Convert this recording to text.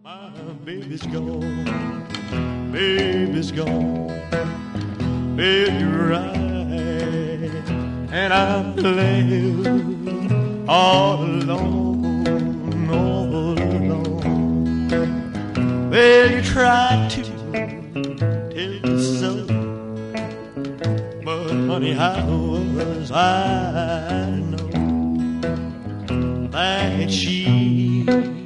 Baby's gone, baby's gone, baby right, and I'm left all alone, all alone. Well, you tried to tell me so, but honey, how was I to know that she